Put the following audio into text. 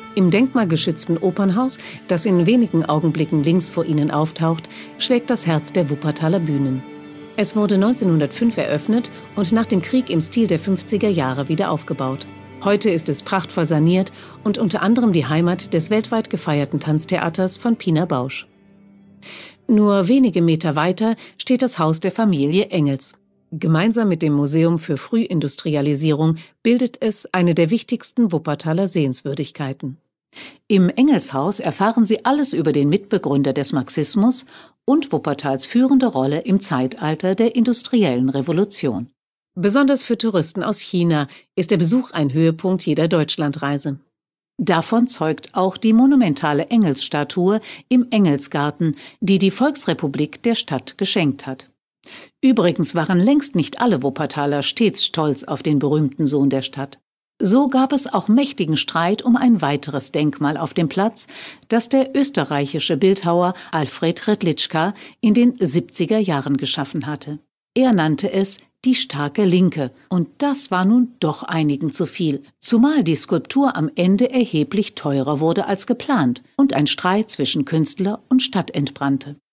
Im denkmalgeschützten Opernhaus, das in wenigen Augenblicken links vor Ihnen auftaucht, schlägt das Herz der Wuppertaler Bühnen. Es wurde 1905 eröffnet und nach dem Krieg im Stil der 50er Jahre wieder aufgebaut. Heute ist es prachtvoll saniert und unter anderem die Heimat des weltweit gefeierten Tanztheaters von Pina Bausch. Nur wenige Meter weiter steht das Haus der Familie Engels. Gemeinsam mit dem Museum für Frühindustrialisierung bildet es eine der wichtigsten Wuppertaler Sehenswürdigkeiten. Im Engelshaus erfahren Sie alles über den Mitbegründer des Marxismus und Wuppertals führende Rolle im Zeitalter der industriellen Revolution. Besonders für Touristen aus China ist der Besuch ein Höhepunkt jeder Deutschlandreise. Davon zeugt auch die monumentale Engelsstatue im Engelsgarten, die die Volksrepublik der Stadt geschenkt hat. Übrigens waren längst nicht alle Wuppertaler stets stolz auf den berühmten Sohn der Stadt. So gab es auch mächtigen Streit um ein weiteres Denkmal auf dem Platz, das der österreichische Bildhauer Alfred Hrdlicka in den 70er Jahren geschaffen hatte. Er nannte es die starke Linke, und das war nun doch einigen zu viel, zumal die Skulptur am Ende erheblich teurer wurde als geplant und ein Streit zwischen Künstler und Stadt entbrannte.